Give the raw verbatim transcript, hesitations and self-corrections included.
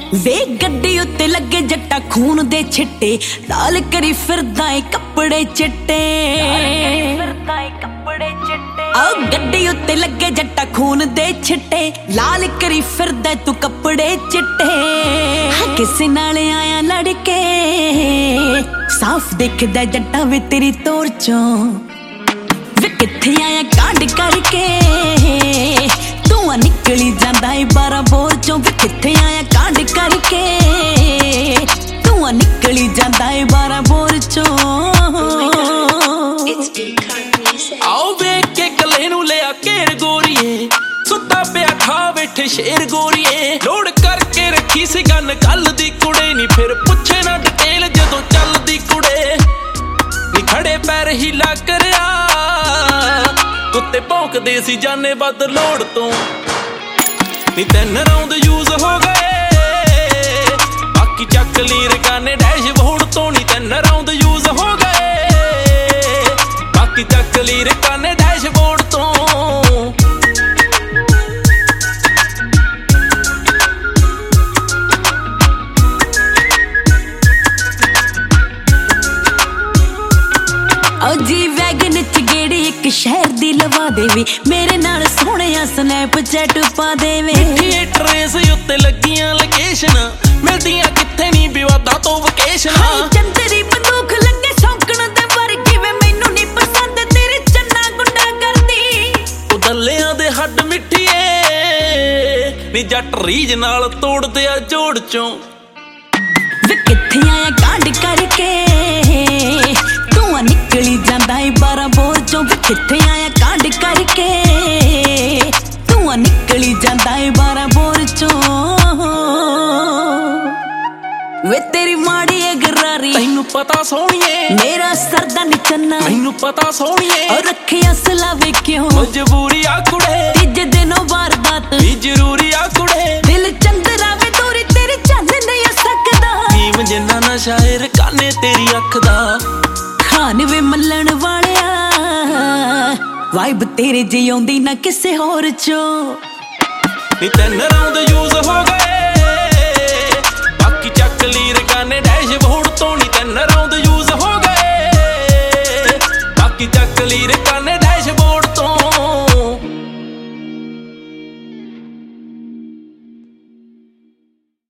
ਵੇ ਗੱਡੀ ਉੱਤੇ ਲੱਗੇ ਜੱਟਾ ਖੂਨ ਦੇ ਛਿੱਟੇ, ਲਾਲ ਕਰੀ ਫਿਰਦਾ ਏ ਕੱਪੜੇ ਚਿੱਟੇ। ਆ ਗੱਡੀ ਉੱਤੇ ਲੱਗੇ ਜੱਟਾ ਖੂਨ ਦੇ ਛਿੱਟੇ, ਲਾਲ ਕਰੀ ਫਿਰਦਾ ਤੂੰ ਕੱਪੜੇ ਚਿੱਟੇ। ਕਿਸੇ ਨਾਲ ਆਇਆ ਲੜ ਕੇ, ਸਾਫ਼ ਦਿਖਦਾ ਜੱਟਾ ਵੇ ਤੇਰੀ ਤੋਰ ਚੋਂ। ਵੇ ਕਿੱਥੇ ਆਇਆ ਕਾਂਡ ਕਰਕੇ, ਧੂੰਆਂ ਨਿਕਲੀ ਜਾਂਦਾ ਏ ਬਾਰਾਂ ਬੋਰ ਚੋਂ। ਵੇ ਕਿੱਥੇ ਆਇਆ ਕਾਂਡ ਕਰਕੇ, ਧੂੰਆਂ ਨਿਕਲੀ ਜਾਂਦਾ ਏ ਬਾਰਾਂ ਬੋਰ ਚੋਂ। ਆਓ ਵੇਖ ਕੇ ਕੱਲੇ ਨੂੰ ਲਿਆ ਘੇਰ ਗੋਰੀਏ, ਸੁੱਤਾ ਪਿਆ ਖਾ ਬੈਠੇ ਸ਼ੇਰ ਗੋਰੀਏ। ਲੋੜ ਕਰਕੇ ਰੱਖੀ ਸੀ ਗੰਨ ਕੱਲ ਦੀ ਕੁੜੇ, ਨੀ ਫਿਰ ਪੁੱਛੇ ਨਾ ਡਿਟੇਲ ਜਦੋਂ ਚੱਲਦੀ ਕੁੜੇ। ਨੀ ਖੜੇ ਪੈਰ ਹੀਲਾ ਕਰਿਆ, ਕੁੱਤੇ ਭੌਂਕਦੇ ਸੀ ਜਾਨੇ ਵੱਧ ਲੋੜ ਤੋਂ। ਨੀ ਤਿੰਨ ਰਾਉਂਡ ਯੂਜ਼ ਹੋ ਗਏ, ਬਾਕੀ ਚੱਕ ਲਈ ਰਕਾਨੇ ਡੈਸ਼ਬੋਰਡ ਤੋਂ। ਨੀ ਤਿੰਨ ਰਾਉਂਡ ਯੂਜ਼ ਹੋ ਗਏ, ਬਾਕੀ ਚੱਕ ਲਈ ਰਕਾਨੇ ਡੈਸ਼ਬੋਰਡ ਤੋਂ। ਓ ਜੀ ਵੈਗਨ ਚ ਗੇੜੀ ਇੱਕ ਸ਼ਹਿਰ ਦੀ ਲਵਾ ਦੇਵੇ, ਮੇਰੇ ਨਾਲ ਸੋਹਣਿਆ ਸਨੈਪਚੈਟ ਪਾ ਦੇਵੇ। ਮਿੱਠੀ ਟਰੇਸ ਉੱਤੇ ਲੱਗੀਆਂ ਲੋਕੇਸ਼ਨਾਂ, ਮਿਲਦੀਆਂ ਕਿੱਥੇ ਨਹੀਂ ਵਿਵਾਦਾਂ ਤੋਂ ਵਕੇਸ਼ਨਾਂ। ਚੰਦਰੀ ਬੰਦੂਕ ਲੱਗੇ ਸ਼ੌਂਕਣ ਦੇ ਵਰਗੀ, ਵੇ ਮੈਨੂੰ ਨਹੀਂ ਪਸੰਦ ਤੇਰੇ ਚੰਨਾ ਗੁੰਡਾ ਕਰਦੀ। ਉਹ ਦੱਲਿਆਂ ਦੇ ਹੱਡ ਮਿੱਠੀਏ, ਨੀ ਜੱਟ ਰੀਝ ਨਾਲ ਤੋੜਦੇ ਆ ਜੋੜ ਚੋਂ। ਵੇ ਕਿੱਥੇ ਆਇਆ ਕਾਂਡ ਕਰਕੇ, ਧੂੰਆਂ ਨਿਕਲੀ ਜਾਂਦਾ ਏ ਬਾਰਾਂ ਬੋਰ ਚੋਂ। ਵੇ ਕਿੱਥੇ ਆਇਆ ਕਾਂਡ ਕਰਕੇ, ਧੂੰਆਂ ਨਿਕਲੀ ਜਾਂਦਾ ਏ ਬਾਰਾਂ ਬੋਰ ਚੋਂ। ਵੇ ਤੇਰੀ ਮਾੜੀ ਏ ਗਰਾਰੀ, ਤੈਨੂੰ ਪਤਾ ਸੋਹਣੀਏ ਮੇਰਾ ਸਰਦਾ ਨੀ ਚੰਨਾ। ਮੈਨੂੰ ਪਤਾ ਸੋਹਣੀਏ ਔਰ ਰੱਖਿਆ ਸਲਾਵੇ ਕਿਉਂ, ਮਜਬੂਰੀ ਆ ਕੁੜੇ। ਤੀਜੇ ਦਿਨੋਂ ਵਾਰਦਾਤ ਵੀ ਜ਼ਰੂਰੀ ਆ ਕੁੜੇ। ਦਿਲ ਚੰਦਰਾ ਵੇ ਦੂਰੀ ਤੇਰੀ ਚੱਲ ਨਹੀਂ ਸਕਦਾ। ਨੀਮ ਜਿੰਨਾ ਨਾ ਸ਼ਾਇਰ ਕਾਨੇ ਤੇਰੀ ਅੱਖ ਦਾ। ਖਾਨ ਵੇ ਮੱਲਣ ਵਾਲਿਆ, ਵਾਈਬ ਤੇਰੇ ਜਿਹੀ ਆਉਂਦੀ ਨਾ ਕਿਸੇ ਹੋਰ ਚੋਂ। ਨੀ ਤਿੰਨ ਰਾਉਂਡ ਯੂਜ਼ ਹੋ ਗਏ,